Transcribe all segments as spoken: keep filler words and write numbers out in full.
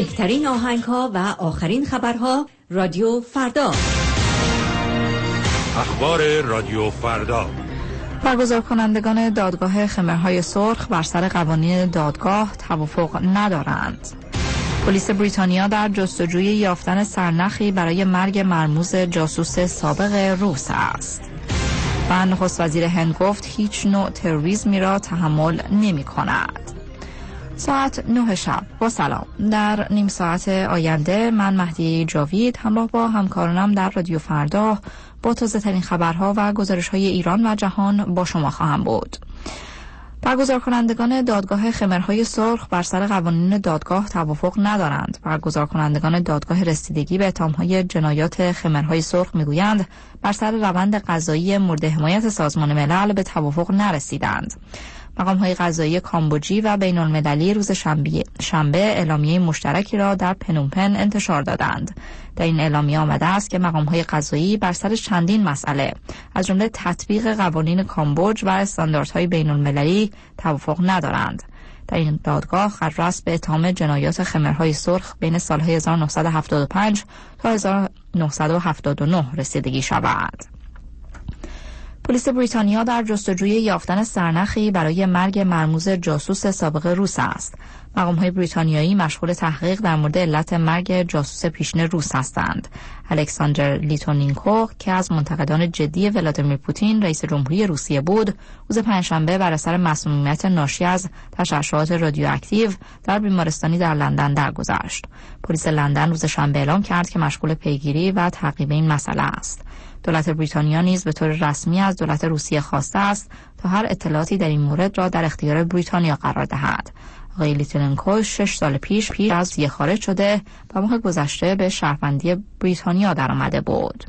بهترین آهنگ‌ها و آخرین خبرها رادیو فردا. اخبار رادیو فردا. برگزار کنندگان دادگاه خمرهای سرخ بر سر قوانین دادگاه توافق ندارند. پلیس بریتانیا در جستجوی یافتن سرنخی برای مرگ مرموز جاسوس سابق روس است. و نخست وزیر هند گفت هیچ نوع تروریسمی را تحمل نمی کند. ساعت نه شب. با سلام. در نیم ساعت آینده من مهدی جاوید همراه با همکارانم در رادیو فردا با تازه ترین خبرها و گزارش های ایران و جهان با شما خواهم بود. برگزار کنندگان دادگاه خمرهای سرخ بر سر قوانین دادگاه توافق ندارند. برگزار کنندگان دادگاه رسیدگی به اتهام‌های جنایات خمرهای سرخ میگویند بر سر روند قضایی مورد حمایت سازمان ملل به توافق نرسیدند. مقام‌های قضایی کامبوجی و بین‌المللی روز شنبه, شنبه اعلامیه مشترکی را در پنومپن انتشار دادند. در این اعلامیه آمده است که مقام‌های قضایی بر سر چندین مسئله از جمله تطبیق قوانین کامبوج و استانداردهای بین‌المللی توافق ندارند. در این دادگاه قرار است به اتهام جنایات خمرهای سرخ بین سال‌های هزار و نهصد و هفتاد و پنج تا هزار و نهصد و هفتاد و نه رسیدگی شود. پلیس بریتانیا در جستجوی یافتن سرنخی برای مرگ مرموز جاسوس سابق روس است. مقام‌های بریتانیایی مشغول تحقیق در مورد علت مرگ جاسوس پیشین روس هستند. الکساندر لیتونینکو که از منتقدان جدی ولادیمیر پوتین رئیس جمهوری روسیه بود، روز پنجشنبه بر اثر مسمومیت ناشی از تشعشعات رادیواکتیو در بیمارستانی در لندن درگذشت. پلیس لندن روز شنبه اعلام کرد که مشغول پیگیری و تعقیب این مسئله است. دولت بریتانیا نیز به طور رسمی از دولت روسیه خواسته است تا هر اطلاعاتی در این مورد را در اختیار بریتانیا قرار دهد. آقای لیتوننکو شش سال پیش پیش از روسیه خارج شده و ماه گذشته به شهروندی بریتانیا درآمده بود.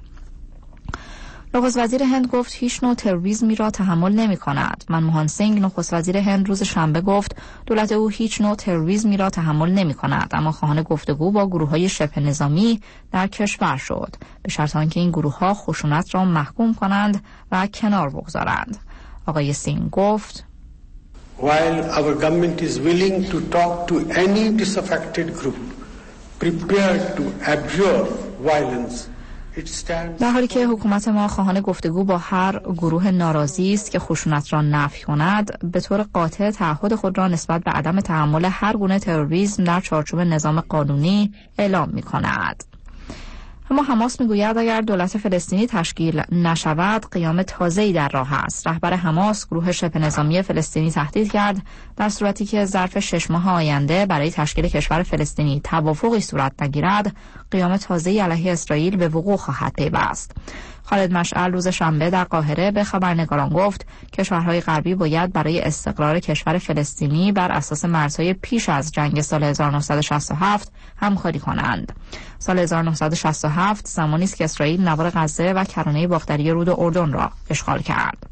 نخست وزیر هند گفت هیچ نوع تروریسمی را تحمل نمی کند. منموهان سینگ نخست وزیر هند روز شنبه گفت دولت او هیچ نوع تروریسمی را تحمل نمی کند، اما خواهان گفتگو با گروه‌های شبه نظامی در کشور شد به شرط آنکه این گروه‌ها خشونت را محکوم کنند و کنار بگذارند. آقای سینگ گفت While our government is willing to talk to any disaffected group prepared to absorb violence, در حالی که حکومت ما خواهان گفتگو با هر گروه ناراضی است که خشونت را نفی کند، به طور قاطع تعهد خود را نسبت به عدم تحمل هر گونه تروریسم در چارچوب نظام قانونی اعلام می کند. اما حماس میگوید اگر دولت فلسطینی تشکیل نشود قیام تازه‌ای در راه است. رهبر حماس گروه شبه نظامی فلسطینی تهدید کرد در صورتی که ظرف شش ماه آینده برای تشکیل کشور فلسطینی توافقی صورت نگیرد قیام تازه‌ای علیه اسرائیل به وقوع خواهد پیوست. خالد مشعل روز شنبه در قاهره به خبرنگاران گفت کشورهای غربی باید برای استقرار کشور فلسطینی بر اساس مرزهای پیش از جنگ سال هزار و نهصد و شصت و هفت همکاری کنند. سال هزار و نهصد و شصت و هفت زمانی است که اسرائیل نوار غزه و کرانه باختری رود اردن را اشغال کرد.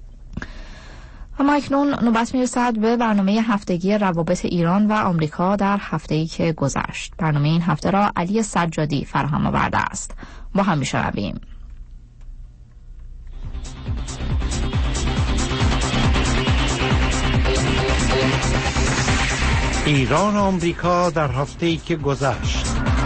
اما اکنون نوبت میرسد به برنامه هفتگی روابط ایران و آمریکا در هفته‌ای که گذشت. برنامه این هفته را علی سجادی فراهم آورده است. با هم میشنویم. ایران و آمریکا در هفته‌ای که گذشت.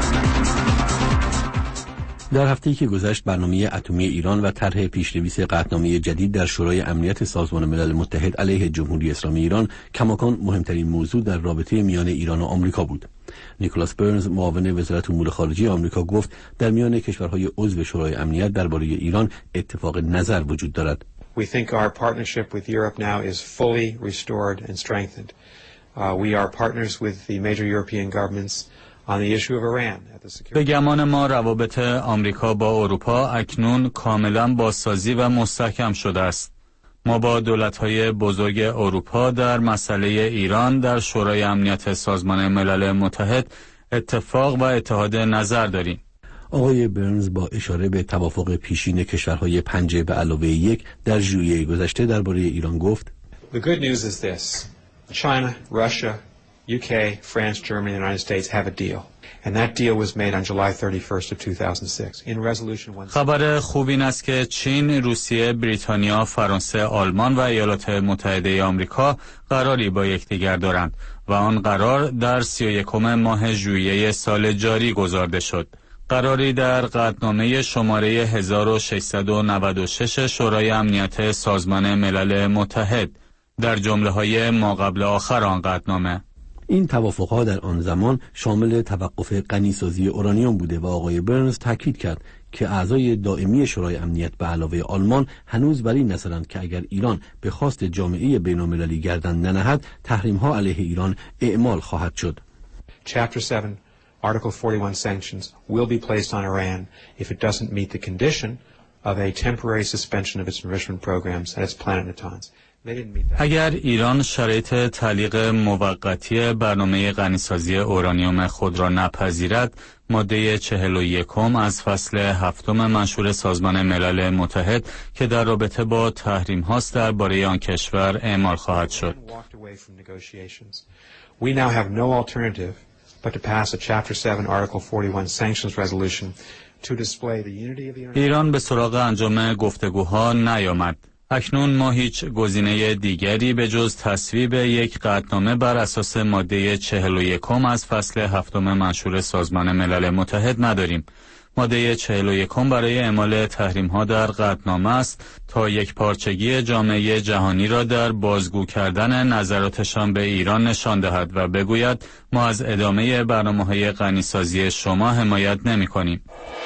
در هفته‌ای که گذشت برنامه اتمی ایران و طرح پیش‌نویس قطعنامه جدید در شورای امنیت سازمان ملل متحد علیه جمهوری اسلامی ایران کماکان مهمترین موضوع در رابطه میان ایران و آمریکا بود. نیکولاس برنز معاون وزارت امور خارجه آمریکا گفت در میان کشورهای عضو شورای امنیت درباره ایران اتفاق نظر وجود دارد. We think our partnership with Europe now is fully restored and strengthened. Uh, we are partners with the major European governments on the issue of Iran. به گمان ما روابط آمریکا با اروپا اکنون کاملا بازسازی و مستحکم شده است. ما با دولت‌های بزرگ اروپا در مسئله ایران در شورای امنیت سازمان ملل متحد اتفاق و اتحاد نظر داریم. آقای برنز با اشاره به توافق پیشین کشورهای پنج به علاوه یک در ژوئیه گذشته درباره ایران گفت: The good news is this. China, Russia, U K, France, Germany, and the United States have a deal. And that deal was made on July thirty-first of two thousand six. In resolution one خبر خوب این است که چین، روسیه، بریتانیا، فرانسه، آلمان و ایالات متحده آمریکا قراری با یکدیگر دارند و آن قرار در سی و یکم ماه ژوئیه سال جاری گزارده شد. قراری در قطعنامه شماره هزار و ششصد و نود و شش شورای امنیت سازمان ملل متحد در جمله‌های ما قبل آخر آن قطعنامه. این توافق‌ها در آن زمان شامل توقف غنیسازی اورانیوم بوده و آقای برنز تاکید کرد که اعضای دائمی شورای امنیت به علاوه آلمان هنوز بر این نظرند که اگر ایران به خواست جامعه بین‌المللی گردن ننهد، تحریم‌ها علیه ایران اعمال خواهد شد. Chapter seven, Article forty-one sanctions will be placed on Iran if it doesn't meet the condition of a temporary suspension of its enrichment programs at its plant in Natanz. اگر ایران شرایط تعلیق موقتی برنامه غنیسازی اورانیوم خود را نپذیرد، ماده چهل و یکم از فصل هفتم منشور سازمان ملل متحد که در رابطه با تحریم هاست درباره آن کشور اعمال خواهد شد. We now have no alternative but to pass a Chapter seven Article forty-one sanctions resolution to display the unity of the United ایران به سراغ انجام گفتگوها نیامد. اکنون ما هیچ گزینه دیگری به جز تصویب یک قطعنامه بر اساس ماده چهل و یکم از فصل هفتم منشور سازمان ملل متحد نداریم. ماده چهل و یکم برای اعمال تحریم‌ها در قطعنامه است تا یک پارچگی جامعه جهانی را در بازگو کردن نظراتشان به ایران نشان دهد و بگوید ما از ادامه برنامه‌های غنیسازی شما حمایت نمی‌کنیم.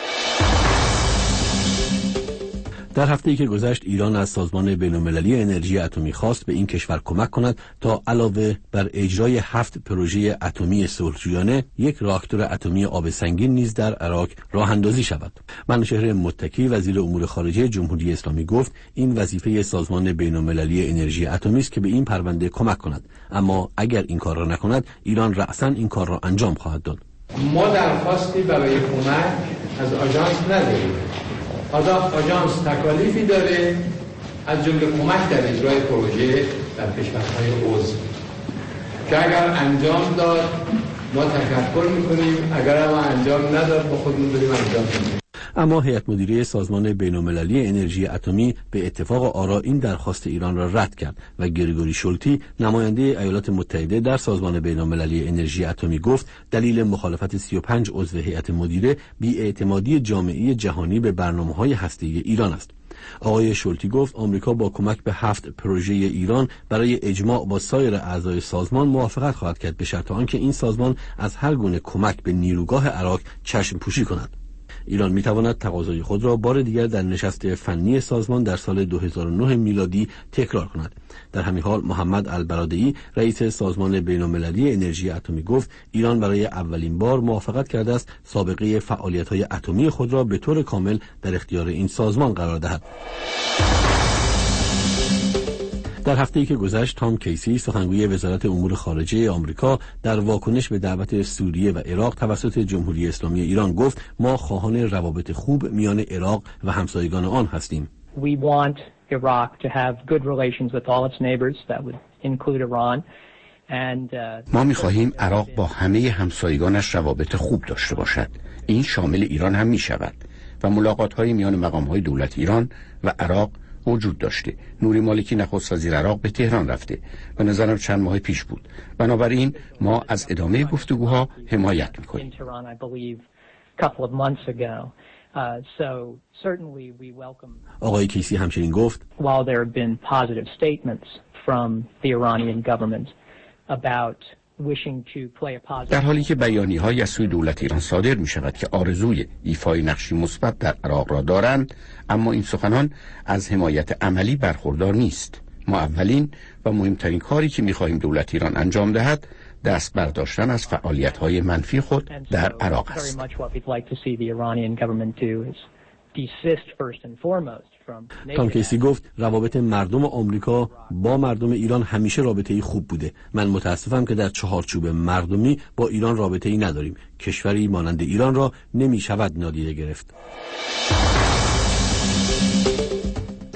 در هفته‌ای که گذشت ایران از سازمان بین‌المللی انرژی اتمی خواست به این کشور کمک کند تا علاوه بر اجرای هفت پروژه اتمی صلح‌جویانه یک راکتور اتمی آب سنگین نیز در عراق راه اندازی شود. منوچهر متکی وزیر امور خارجه جمهوری اسلامی گفت این وظیفه سازمان بین‌المللی انرژی اتمی است که به این پرونده کمک کند، اما اگر این کار را نکند ایران رأساً این کار را انجام خواهد داد. ما درخواستی برای کمک از آژانس نداریم. آژانس تکالیفی داره از جمله کمک در اجرای پروژه در کشورهای عضو که اگر انجام داد ما تشکر میکنیم، اگر هم انجام نداد با خودمون داریم انجام میدیم. اما هیئت مدیره سازمان بین‌المللی انرژی اتمی به اتفاق آرا این درخواست ایران را رد کرد و گریگوری شولتی نماینده ایالات متحده در سازمان بین‌المللی انرژی اتمی گفت دلیل مخالفت سی و پنج عضو هیئت مدیره بی‌اعتمادی جامعه جهانی به برنامه‌های هسته‌ای ایران است. آقای شولتی گفت آمریکا با کمک به هفت پروژه ایران برای اجماع با سایر اعضای سازمان موافقت خواهد کرد به شرط آنکه این سازمان از هر گونه کمک به نیروگاه عراق چشم پوشی کند. ایران میتواند تقاضای خود را بار دیگر در نشست فنی سازمان در سال دو هزار و نه میلادی تکرار کند. در همین حال محمد البرادعی رئیس سازمان بین‌المللی انرژی اتمی گفت ایران برای اولین بار موافقت کرده است سابقه فعالیت‌های اتمی خود را به طور کامل در اختیار این سازمان قرار دهد. در هفته‌ای که گذشت تام کیسی سخنگوی وزارت امور خارجه آمریکا در واکنش به دعوت سوریه و عراق توسط جمهوری اسلامی ایران گفت ما خواهان روابط خوب میان عراق و همسایگان آن هستیم. We want Iraq to have good relations with all its neighbors, that would include Iran. And uh, ما می‌خواهیم عراق با همه همسایگانش روابط خوب داشته باشد. این شامل ایران هم می‌شود و ملاقات‌های میان مقام‌های دولت ایران و عراق وجود داشته. نوری مالکی نخست وزیر عراق به تهران رفته و نظرم چند ماه پیش بود. بنابراین ما از ادامه گفتگوها حمایت می‌کنیم. آقای کیسی همچنین گفت While there have been positive statements from the Iranian government about در حالی که بیانیه‌هایی از سوی دولت ایران صادر می شود که آرزوی ایفای نقشی مثبت در عراق را دارند، اما این سخنان از حمایت عملی برخوردار نیست. ما اولین و مهمترین کاری که می خواهیم دولت ایران انجام دهد دست برداشتن از فعالیت‌های منفی خود در عراق است. تام کیسی گفت روابط مردم آمریکا با مردم ایران همیشه رابطه‌ای خوب بوده. من متاسفم که در چهارچوب مردمی با ایران رابطه‌ای نداریم. کشوری مانند ایران را نمی شود نادیده گرفت.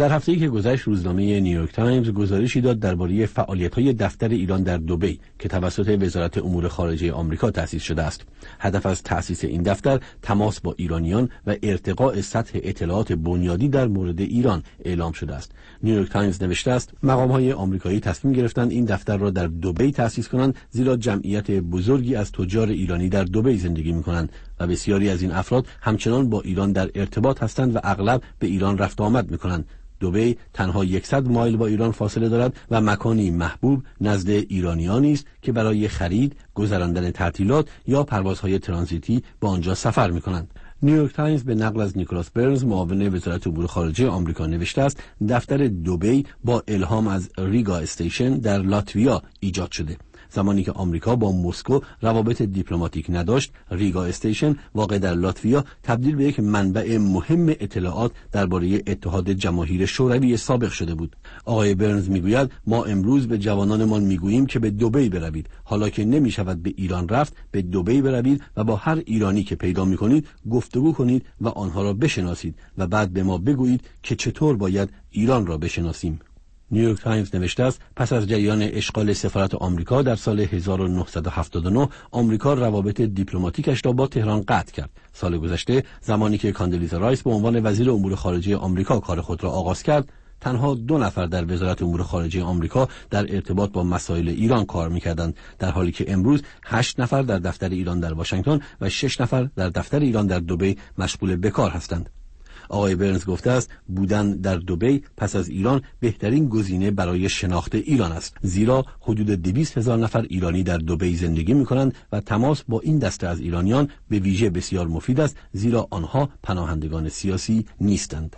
در هفته‌ای که گذشت روزنامه نیویورک تایمز گزارشی داد درباره فعالیت‌های دفتر ایران در دبی که توسط وزارت امور خارجه آمریکا تأسیس شده است. هدف از تأسیس این دفتر تماس با ایرانیان و ارتقاء سطح اطلاعات بنیادی در مورد ایران اعلام شده است. نیویورک تایمز نوشته است مقام‌های آمریکایی تصمیم گرفتند این دفتر را در دبی تأسیس کنند زیرا جمعیت بزرگی از تجار ایرانی در دبی زندگی می‌کنند و بسیاری از این افراد همچنان با ایران در ارتباط هستند و اغلب به ایران رفت و آمد می‌کنند. دبی تنها صد مایل با ایران فاصله دارد و مکانی محبوب نزد ایرانیانی است که برای خرید، گذراندن تعطیلات یا پروازهای ترانزیتی به آنجا سفر می‌کنند. نیویورک تایمز به نقل از نیکولاس برنز معاون وزارت امور خارجه آمریکا نوشته است دفتر دبی با الهام از ریگا استیشن در لاتویا ایجاد شده. زمانی که آمریکا با مسکو روابط دیپلماتیک نداشت، ریگا استیشن واقع در لاتویا تبدیل به یک منبع مهم اطلاعات درباره اتحاد جماهیر شوروی سابق شده بود. آقای برنز میگوید ما امروز به جوانانمان میگوییم که به دبی بروید، حالا که نمیشود به ایران رفت، به دبی بروید و با هر ایرانی که پیدا میکنید گفتگو کنید و آنها را بشناسید و بعد به ما بگویید که چطور باید ایران را بشناسیم. نیویورک تایمز نوشته است پس از جریان اشغال سفارت آمریکا در سال هزار و نهصد و هفتاد و نه آمریکا روابط دیپلماتیکش را با تهران قطع کرد. سال گذشته زمانی که کاندلیزا رایس به عنوان وزیر امور خارجه آمریکا کار خود را آغاز کرد، تنها دو نفر در وزارت امور خارجه آمریکا در ارتباط با مسائل ایران کار می‌کردند، در حالی که امروز هشت نفر در دفتر ایران در واشنگتن و شش نفر در دفتر ایران در دبی مشغول به کار هستند. آقای برنز گفته است بودن در دبی پس از ایران بهترین گزینه برای شناخت ایران است، زیرا حدود دویست هزار نفر ایرانی در دبی زندگی می‌کنند و تماس با این دسته از ایرانیان به ویژه بسیار مفید است، زیرا آنها پناهندگان سیاسی نیستند.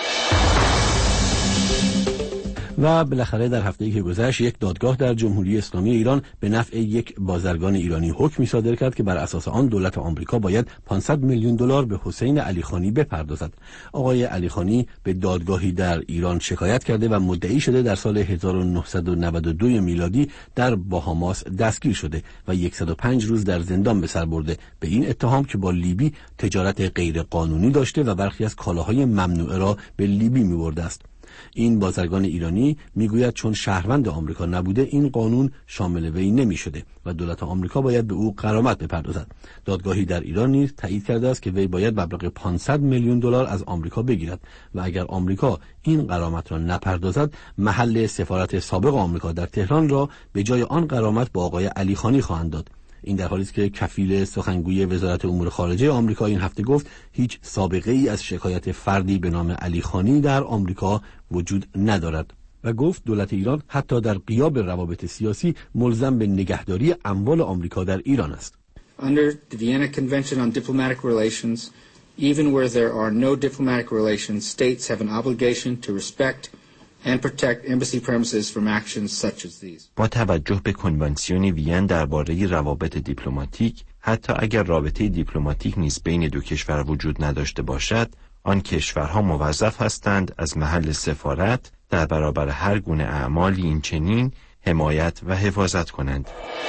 و بالاخره در هفته‌ای که گذشت یک دادگاه در جمهوری اسلامی ایران به نفع یک بازرگان ایرانی حکمی صادر کرد که بر اساس آن دولت آمریکا باید پانصد میلیون دلار به حسین علیخانی بپردازد. آقای علیخانی به دادگاهی در ایران شکایت کرده و مدعی شده در سال هزار و نهصد و نود و دو میلادی در باهاماس دستگیر شده و صد و پنج روز در زندان به سر برده به این اتهام که با لیبی تجارت غیر قانونی داشته و برخی از کالاهای ممنوعه را به لیبی می‌برده است. این بازرگان ایرانی میگوید چون شهروند آمریکا نبوده این قانون شامل وی نمی شده و دولت آمریکا باید به او غرامت بپردازد. دادگاهی در ایران نیز تایید کرده است که وی باید مبلغ پانصد میلیون دلار از آمریکا بگیرد و اگر آمریکا این غرامت را نپردازد محل سفارت سابق آمریکا در تهران را به جای آن غرامت با آقای علیخانی خواهند داد. این در حالی است که کفیل سخنگوی وزارت امور خارجه آمریکا این هفته گفت هیچ سابقه ای از شکایت فردی به نام علیخانی در آمریکا وجود ندارد و گفت دولت ایران حتی در غیاب روابط سیاسی ملزم به نگهداری اموال آمریکا در ایران است. Under the Vienna Convention on Diplomatic Relations, even where there are no diplomatic relations, states have an obligation to respect and protect embassy premises from actions such as these. با توجه به کنوانسیون وین درباره روابط دیپلماتیک، حتی اگر رابطه دیپلماتیک نیز بین دو کشور وجود نداشته باشد، آن کشورها موظف هستند از محل سفارت در برابر هر گونه اعمالی این چنین حمایت و حفاظت کنند.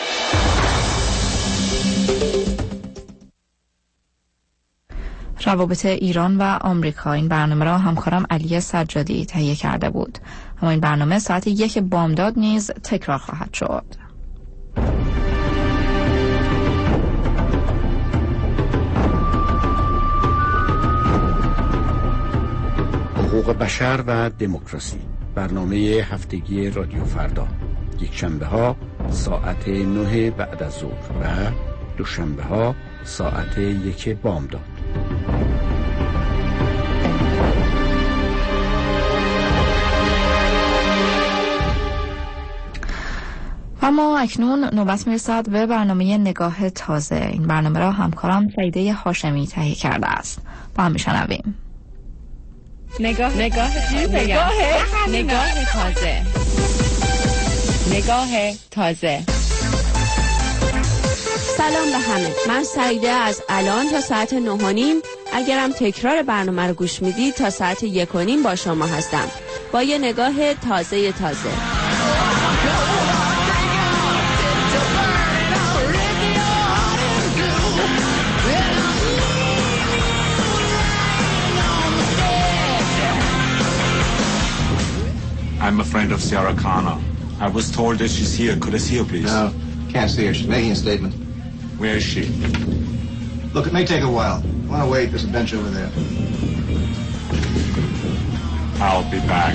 روابط ایران و آمریکا، این برنامه را همکارم علی سجادی تهیه کرده بود. اما این برنامه ساعت یک بامداد نیز تکرار خواهد شد. حقوق بشر و دموکراسی، برنامه هفتگی رادیو فردا، یک شنبه ها ساعت نه بعد از ظهر و دوشنبه ها ساعت یک بامداد. اما اکنون نوبت میرسد به برنامه نگاه تازه. این برنامه را همکارم سعیده هاشمی تهیه کرده است. با هم میشنویم. نگاه نگاه نگاه نگاه تازه نگاه تازه. سلام به همه، من سعیده از الان تا ساعت نه و نیم اگرم تکرار برنامه رو گوش میدید تا ساعت یک و نیم با شما هستم با یه نگاه تازه تازه. friend of Sierra Kana. I was told that she's here. Could I see her, please? No, can't see her. She's making a statement. Where is she? Look, it may take a while. Want to wait? There's a bench over there. I'll be back.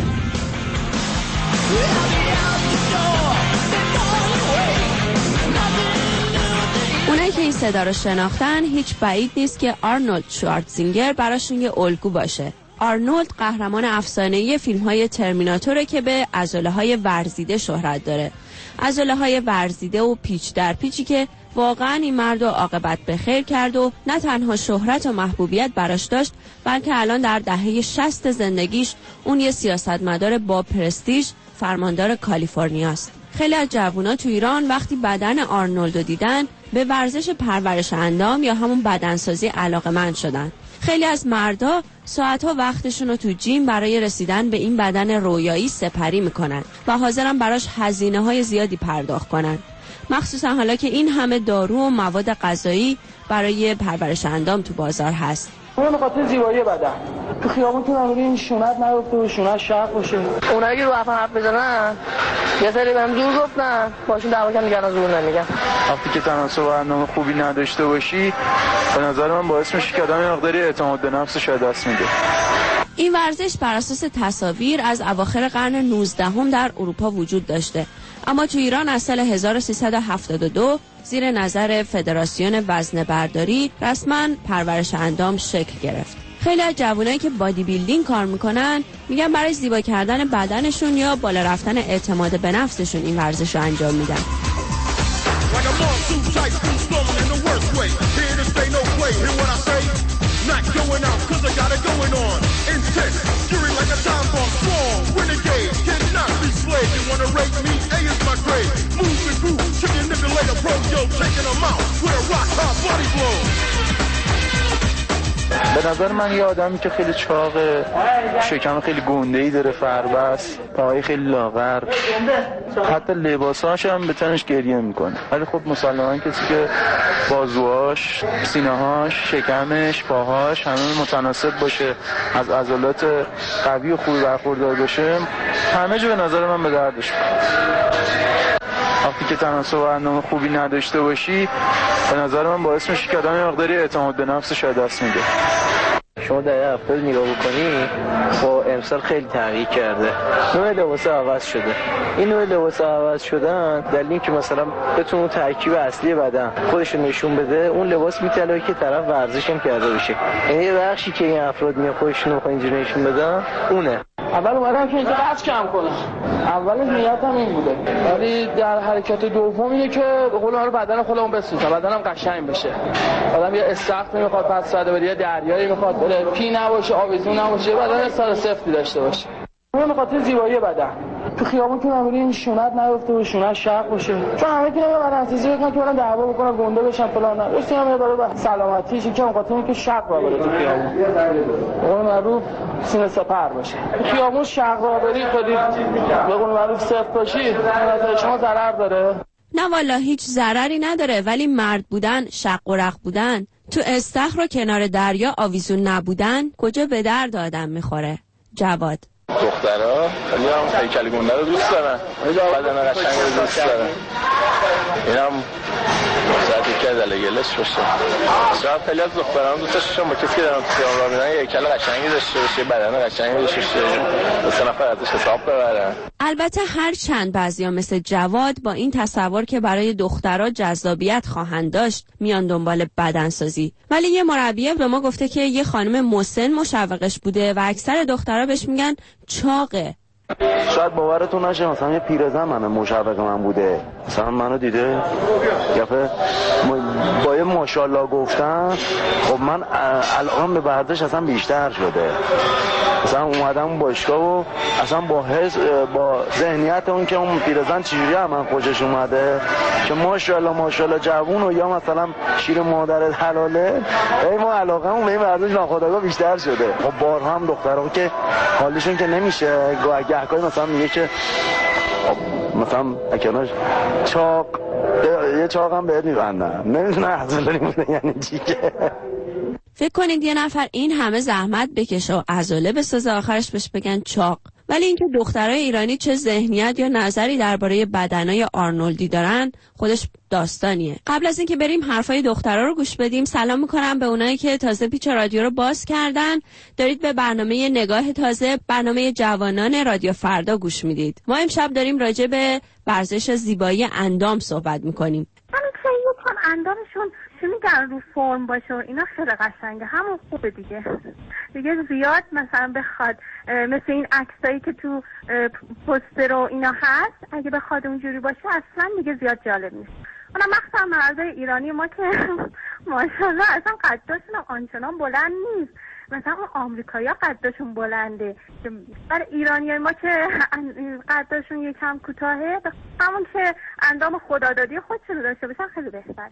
اونایی که این صدا رو شناختن هیچ بعید نیست که آرنولد شوارتزینگر براشون یه الگو باشه. آرنولد قهرمان افسانه‌ای فیلم‌های ترمیناتوره که به عضله‌های ورزیده شهرت داره. عضله‌های ورزیده و پیچ در پیچی که واقعا این مرد رو عاقبت به خیر کرد و نه تنها شهرت و محبوبیت براش داشت، بلکه الان در دهه شصت زندگیش اون یه سیاستمدار با پرستیژ فرماندار کالیفرنیاست. خیلی از جوونا تو ایران وقتی بدن آرنولد رو دیدن به ورزش پرورش اندام یا همون بدنسازی علاقه‌مند شدن. خیلی از مردا ساعتها وقتشون رو تو جیم برای رسیدن به این بدن رویایی سپری میکنن و حاضرن براش هزینه‌های زیادی پرداخت کنن، مخصوصا حالا که این همه دارو و مواد غذایی برای پرورش اندام تو بازار هست. اون خاطر زیبایی بدن تو خیابون تو نمیری این شونت نیفته و شونت شق باشه. اونایی که رو حرف حرف بزنن یه سری بهم زور گفتن، باشون دعوا کردن، دیگه زور نمیگن. وقتی که تناسب برنامه خوبی نداشته باشی به نظر من باعث میشه که آدم یه مقداری اعتماد به نفسش از دست میده. این ورزش بر اساس تصاویر از اواخر قرن نوزدهم در اروپا وجود داشته، اما تو ایران از سال هزار و سیصد و هفتاد و دو زیر نظر فدراسیون وزنه برداری رسما پرورش اندام شکل گرفت. خیلی از جوانایی که بادی بیلدینگ کار میکنن میگن برای زیبا کردن بدنشون یا بالا رفتن اعتماد به نفسشون این ورزش رو انجام میدن. Not going out cause I got it going on. Intense, fury like a time bomb. Strong, renegade, cannot be slayed. You wanna rate me? A is my grade. Move and groove, chicken manipulator pro, yo, taking them out. With a rock hard body blow. به نظر من یه آدمی که خیلی چاقه، شکم خیلی گنده‌ای داره، فربست، پاهای خیلی لاغر، حتی لباساش هم به تنش گریه میکنه. ولی خب مسلماً کسی که بازوهاش، سینه‌هاش، شکمش، پاهاش همه متناسب باشه، از عضلات قوی و خوبی برخوردار باشه، همه جا به نظر من به دردش می‌خوره. وقتی که تناسب برنامه خوبی نداشته باشی به نظر من باعث میشه که آدم یه مقداری اعتماد به نفسش از دست میده. شما در هفته نگاه بکنی با امسال خیلی تغییر کرده، نوع لباس عوض شده. این نوع لباس عوض شدن دلیل که مثلا بتونه ترکیب اصلی بدن خودش نشون بده، اون لباس میتونه که طرف ورزش هم کرده باشه. یعنی یه بخشی که این افراد میان خودشون رو اینجوری نشون بدن اونه. اول اومدم که اینجا قصد کم کنم، اولش نیتم این بوده، ولی در حرکت دوم اینه که به قول رو بدن خودمون بسوزه، بدنم قشنگ بشه. آدم یه استخر نمیخواد پس رده بده، یه دریایی میخواد بره، پی نباشه، آویزون نباشه، بدن سال سفتی داشته باشه. اون به خاطر زیبایی بدن تو خیابون که نمیری این شونت نیفته و شونت شق باشه، چون همه که نمیره بدنسازی بکنن که برن دعوا بکنن، گنده بشن فلان، نه بس همه برای سلامتیش که اون خاطر اینکه شق بره تو خیابون، اون معروف سینه سپر باشه. تو خیابون شق بری خیلی به قول معروف سفت باشی، نظر شما ضرر داره؟ نه والا هیچ ضرری نداره، ولی مرد بودن، شق و رق بودن، تو استخر و کنار دریا آویزون نبودن کجا به درد آدم میخوره؟ جواد دخترها خیلی هم هیکل گنده رو دوست دارن، بدن قشنگ رو دوست دارن. این هم ساعتی که دلگلش باشه. شاید خیلی از دختران دوست داشتن با کسی که دارن تو خیابون راه میرن یه هیکل قشنگی داشته باشه، بدن قشنگی داشته باشه، دو سه نفر ازش حساب ببرن. البته هر چند بعضیا مثل جواد با این تصور که برای دخترها جذابیت خواهند داشت میان دنبال بدنسازی، ولی یه مربیه به ما گفته که یه خانم مسن مشوقش بوده و اکثر دخترها بهش میگن چاقه. شاید باورتون نشه مثلا یه پیرزن من مشوق من بوده، مثلا منو دیده یه با یه ماشاءالله گفتن، خب من الان به ورزش اصلا بیشتر شده، مثلا اومدم باشگاه و اصلا با حس با ذهنیت اون که اون پیرزن چجوری من خوشش اومده که ماشاءالله ماشاءالله جوون و یا مثلا شیر مادرت حلاله، ای ما علاقمون به این ورزش ناخودآگاه بیشتر شده. خب بارها هم دخترها که حالشون که نمیشه گاهی مثلا میگه که مثلا اکناش چاق یه چاق هم بهت میبندن، نمیدونه عضله بوده یعنی چی که. فکر کنید یه نفر این همه زحمت بکشه و عضله بسازه آخرش بهش بگن چاق، ولی اینکه دخترای ایرانی چه ذهنیت یا نظری درباره بدنای آرنولدی دارن خودش داستانیه. قبل از اینکه بریم حرفای دخترا رو گوش بدیم، سلام میکنم به اونایی که تازه پیچ رادیو رو باز کردن. دارید به برنامه نگاه تازه، برنامه جوانان رادیو فردا گوش میدید. ما امشب داریم راجع به ورزش زیبایی اندام صحبت میکنیم. همین که یکم اندامشون چی میگن رو فرم باشه و اینا خیلی قشنگه، همون خوبه دیگه. دیگه زیاد مثلا بخواد مثل این عکسایی که تو پوستر و اینا هست، اگه بخواد اونجوری باشه اصلا دیگه زیاد جالب نیست. اونا مخصوصا مردای ایرانی ما که ماشاءالله اصلا قدشون آنچنان بلند نیست. مثلا اون آمریکایی‌ها قدشون بلنده، برای ایرانیای ما که قدشون یکم کوتاهه، همون که اندام خدادادی خودشون داشته باشن خیلی بهتر.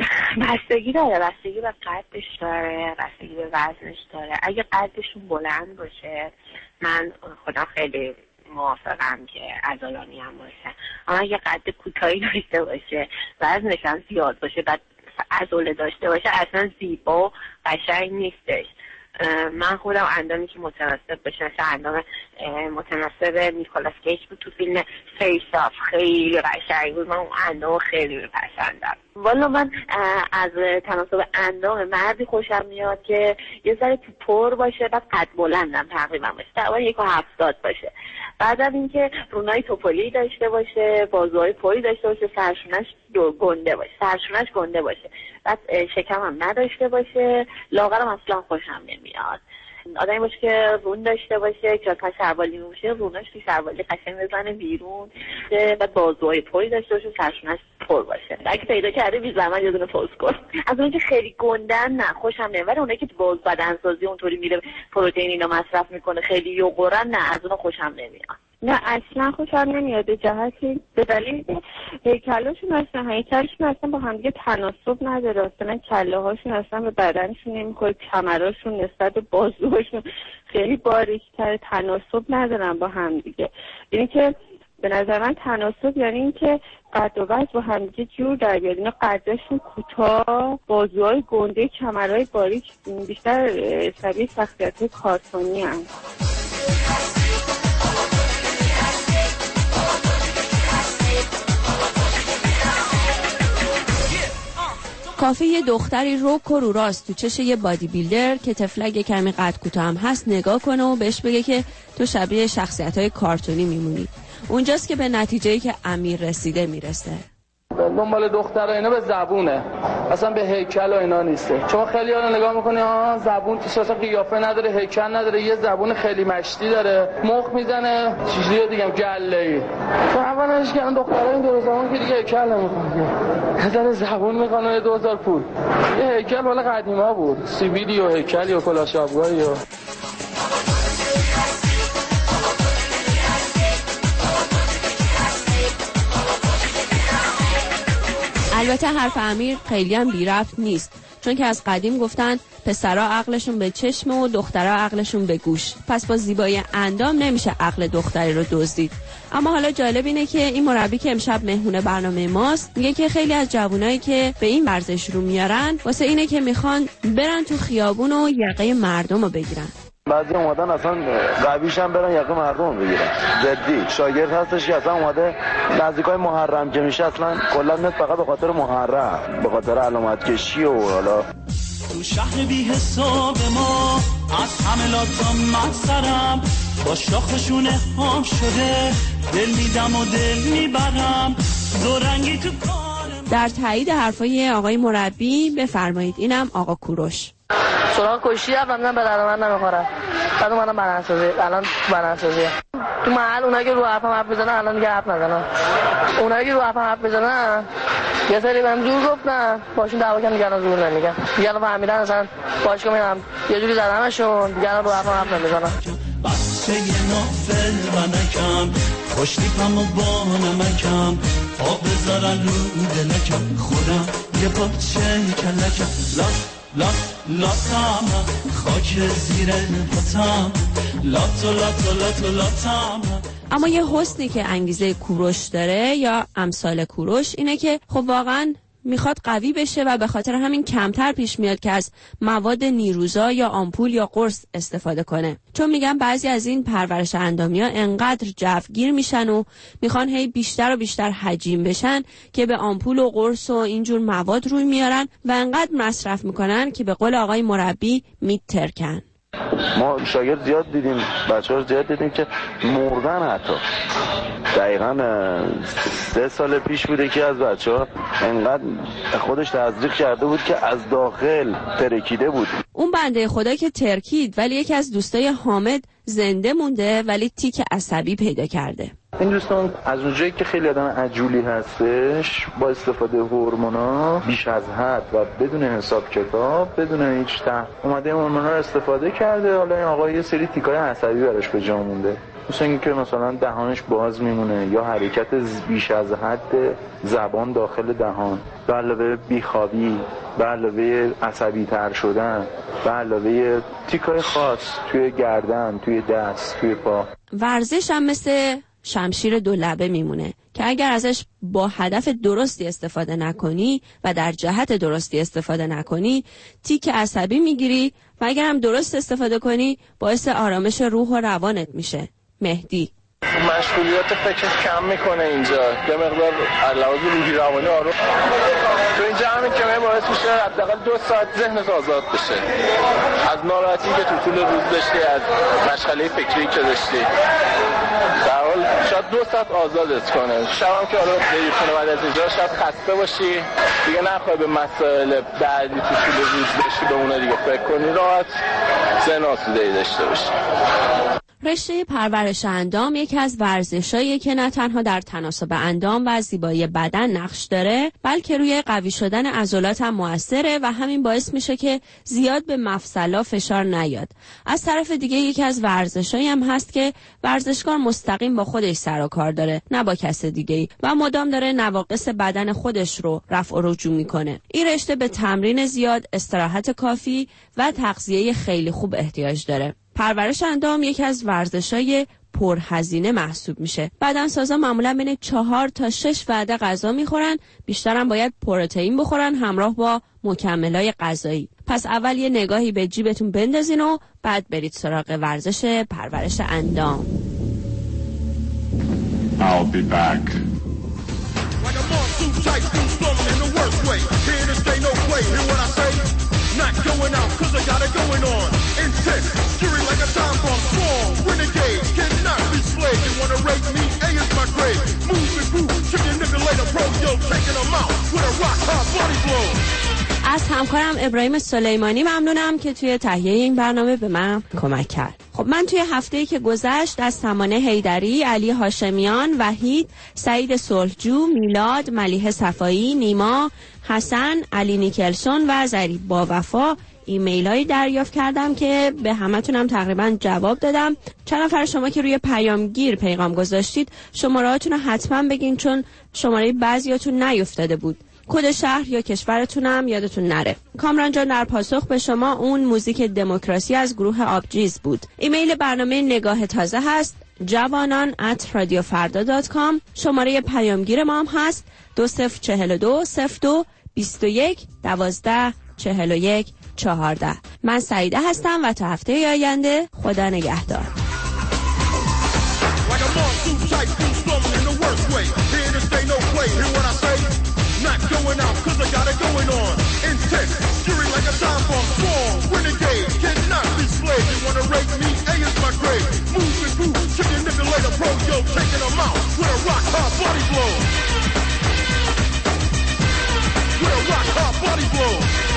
بستگی داره، بستگی به قدش داره، بستگی به وزنش داره. اگه قدشون بلند باشه، من خودم خیلی موافقم که عضلانی هم باشه. اما اگه قد کوتاهی داشته باشه، وزنش هم زیاد باشه، بعد عضله داشته باشه، اصلا زیبا و قشنگ نیستش. من خودم اندامی که متناسب باشه، مثلا اندام متناسب نیکولاس کیج بود تو فیلم فیس آف، خیلی قشنگ بود. من اون اندام خیلی میپسندم. والا من از تناسب اندام مردی خوشم میاد که یه ذره تو پر باشه، بعد قد بلندم تقریبا باشه، تقریبا یک و هفتاد باشه. بعد از اینکه رونای توپلی داشته باشه، بازوهای پری داشته باشه، سرشونش گنده باشه، سرشونش گنده باشه، بعد شکم هم نداشته باشه، لاغرم اصلا خوشم نمیاد. آدمی باشه که رون داشته باشه، که تا شروالی میشه، روناش تو شروالی قشنگ بزنه بیرون، بعد بازوهای پری داشته باشه، سرشونش پر باشه. اگه پیدا کرده بی زحمت یه دونه پست کن. از اونایی که خیلی گندن نه خوشم نمیاد، ولی اونایی که باز بدنسازی اونطوری میره پروتئین اینا مصرف میکنه خیلی یوغورن، نه از اونها خوشم نمیاد. نه اصلا خوشم نمیاد، به جهتی به دلیل هیکلشون اصلا هیکلشون اصلا با هم دیگه تناسب نداره. اصلا کله هاشون اصلا به بدنشون نمیخوره، کمراشون نسبت به بازوهاشون خیلی باریک‌تر، تناسب ندارن با هم دیگه. یعنی که به نظر من تناسب یعنی این که قد و وزن با هم دیگه جور در بیاد. اینا قدشون کوتاه، بازوهای گنده، کمرهای باریک، بیشتر شبیه شخصیت‌های کارتونی هستند. کافی یه دختری رک و رو راست تو چش یه بادی بیلدر که تفلک کمی قد کوتاه هم هست نگاه کنه و بهش بگه که تو شبیه شخصیت‌های کارتونی میمونی. اونجاست که به نتیجه‌ای که امیر رسیده میرسه. دنبال دخترها اینا به زبونه، اصلا به هیکل و اینا نیسته. چون خیلی ها نگاه میکنی آها زبون توش اصلا قیافه نداره، هیکل نداره، یه زبون خیلی مشتی داره، مخ میزنه، چیزی دیگه گله‌ای. تو اولش که دخترها این دور زمان که دیگه هیکل نمیخوان، مثلا زبون میخوان دو هزار پول. یه هیکل مال قدیما بود، سیبیلی و هیکلی و کلاشابگاهی و البته حرف امیر خیلی هم بی ربط نیست، چون که از قدیم گفتن پسرا عقلشون به چشم و دخترا عقلشون به گوش، پس با زیبایی اندام نمیشه عقل دختری رو دزدید. اما حالا جالب اینه که این مربی که امشب مهمون برنامه ماست میگه که خیلی از جوانایی که به این ورزش رو میارن واسه اینه که میخوان برن تو خیابون و یقه مردم رو بگیرن. بعضی اومدن اصلا قویش هم برن یقه مردم رو بگیرن. جدی شاگرد هستش که اصلا اومده نزدیکای محرم که میشه اصلا کلا میاد فقط به خاطر محرم، به خاطر علامت کشی و حالا تو شهر بی حساب ما از حملاتم مقصرم، با شاخشون هم شده دل میدم و دل میبرم، دو رنگی تو کارم. در تایید حرفای آقای مربی بفرمایید اینم آقا کوروش. سراغ کشی هم من به درد من نمیخورم. بعد اومدم بدنسازی، الان بدنسازی تو محل اونایی که رو حرفم حرف میزنن الان دیگه حرف نزنن. اونایی که رو حرفم حرف میزنن یه سری بهم زور گفتن، باشون دعوا کردم دیگه الان زور نمیگم. دیگه الان فهمیدن اصلا باشگاه میرم یه جوری زدمشون، دیگه الان رو حرفم حرف نمیزنن. بچه نافل و نکم خوشتیپم و با نمکم، آب بذارن رو دلکم، خودم یه پاچه کلکم، لاس لاس لاتام خاک زیر پاتم، لاتو لاتو لاتو لاتام. اما یه حسنی که انگیزه کوروش داره یا امثال کوروش اینه که خب واقعا میخواد قوی بشه و به خاطر همین کمتر پیش میاد که از مواد نیروزا یا آمپول یا قرص استفاده کنه. چون میگن بعضی از این پرورش اندامیا انقدر جوگیر میشن و میخوان هی بیشتر و بیشتر حجیم بشن که به آمپول و قرص و اینجور مواد روی میارن و انقدر مصرف میکنن که به قول آقای مربی میترکن. ما شاگرد زیاد دیدیم، بچه‌ها زیاد دیدیم که مردن. حتی دقیقاً سه سال پیش بوده که از بچه‌ها انقدر خودش تزریق کرده بود که از داخل ترکیده بود. اون بنده خدا که ترکید ولی یکی از دوستای حامد زنده مونده ولی تیک عصبی پیدا کرده. این دوستان از اونجایی که خیلی آدم عجولی هستش با استفاده هورمونا بیش از حد و بدون حساب کتاب بدون هیچ ته اومده هورمونا رو استفاده کرده. حالا این آقا یه سری تیکای عصبی براش به جا مونده، مثل اینکه مثلا دهانش باز میمونه یا حرکت بیش از حد زبان داخل دهان، به علاوه بیخوابی، به علاوه عصبی تر شدن، به علاوه تیکای خاص توی گردن، توی دست، توی پا. ورزش هم مثل شمشیر دو لبه میمونه که اگر ازش با هدف درستی استفاده نکنی و در جهت درستی استفاده نکنی تیک عصبی میگیری و اگر هم درست استفاده کنی باعث آرامش روح و روانت میشه. مهدی مشغولیات فکر کم میکنه اینجا، یه مقدار علاوه روحی روانی آروم تو اینجا همین که باعث میشه حداقل دو ساعت ذهنت آزاد بشه از ناراحتی که تو طول روز داشتی، از مشغله فکری که داشتی. در حال شاید دو ساعت آزادت کنه. شبم که حالا بری خونه بعد از اینجا شاید خسته باشی دیگه، نخوای به مسائل بعدی تو طول روز باشی به اونا دیگه فکر کنی، راحت ذهن آسوده‌ای داشته باشی. رشته پرورش اندام یکی از ورزشاییه که نه تنها در تناسب اندام و زیبایی بدن نقش داره بلکه روی قوی شدن عضلات هم موثره و همین باعث میشه که زیاد به مفصلا فشار نیاد. از طرف دیگه یکی از ورزشایی هم هست که ورزشکار مستقیم با خودش سر و کار داره نه با کس دیگه‌ای و مدام داره نواقص بدن خودش رو رفع و رجوع میکنه. این رشته به تمرین زیاد، استراحت کافی و تغذیه خیلی خوب احتیاج داره. پرورش اندام یکی از ورزش‌های پرهزینه محسوب میشه. بدنسازا معمولا بین چهار تا شش وعده غذا میخورن، بیشتر هم باید پروتئین بخورن همراه با مکملای غذایی. پس اول یه نگاهی به جیبتون بندازین و بعد برید سراغ ورزش پرورش اندام. I'll be back. Like a monsoon type through storming in the worst way. Here to stay, no play. Hear what I say? Not going out cause I got it going on. Intense, fury like a time bomb. Strong, renegade, cannot be slayed. You wanna rate me? A is my grade. Move and groove, trick your nigga later. Pro, yo, taking them out with a rock hard body blow. از همکارم ابراهیم سلیمانی ممنونم که توی تهیه این برنامه به من کمک کرد. خب من توی هفته‌ای که گذشت از سمانه حیدری، علی هاشمیان، وحید، سعید صلحجو، میلاد، ملیحه صفایی، نیما، حسن، علی نیکلسون و ظریف با وفا ایمیلایی دریافت کردم که به همتونم تقریبا جواب دادم. چند نفر شما که روی پیامگیر پیغام گذاشتید شماره‌هاتون رو حتما بگین چون شماره بعضیاتون نیافتاده بود. کد شهر یا کشورتونم یادتون نره. کامران جان در پاسخ به شما اون موزیک دموکراسی از گروه آبجیز بود. ایمیل برنامه نگاه تازه هست جوانان ات رادیو فردا دات کام. شماره پیامگیر ما هم هست دو صفر چهل و دو صفر دو بیست و یک دوازده چهل و یک چهارده. من سعیده هستم و تا هفته آینده خدا نگهدار. Not going out cause I got it going on. Intense, fury like a time bomb. Strong, renegade, cannot be slayed. You wanna rate me? A is my grade. Move and groove, chicken nigga later. Pro, yo, taking them out with a rock hard body blow. With a rock hard body blow.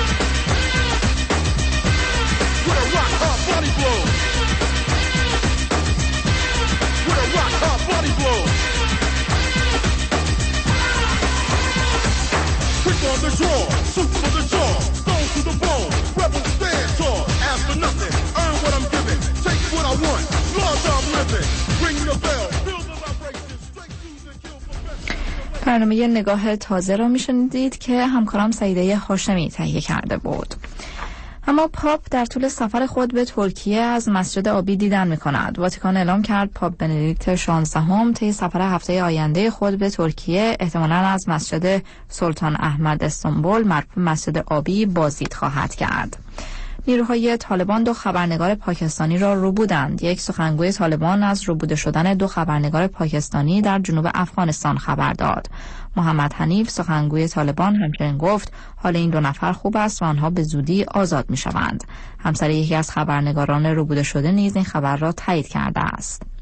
With a rock hard body blow. With a rock hard body blow. Quick on the draw, shoot for the jaw, stone to the bone, rebel stand tall, ask for nothing, earn what I'm giving, take what I want, large I'm living, ring the bell, feel the vibration, straight through the kill for برنامه نگاه تازه را میشنیدید که همکارم سعیده هاشمی تهیه کرده بود. اما پاپ در طول سفر خود به ترکیه از مسجد آبی دیدن می‌کند. واتیکان اعلام کرد پاپ بندیکت شانزدهم طی سفر هفته آینده خود به ترکیه احتمالاً از مسجد سلطان احمد استانبول معروف مسجد آبی بازدید خواهد کرد. نیروهای طالبان دو خبرنگار پاکستانی را ربودند. یک سخنگوی طالبان از ربوده شدن دو خبرنگار پاکستانی در جنوب افغانستان خبر داد. محمد حنیف سخنگوی طالبان همچنین گفت حال این دو نفر خوب است و آنها به زودی آزاد می شوند. همسر یکی از خبرنگاران ربوده شده نیز این خبر را تایید کرده است.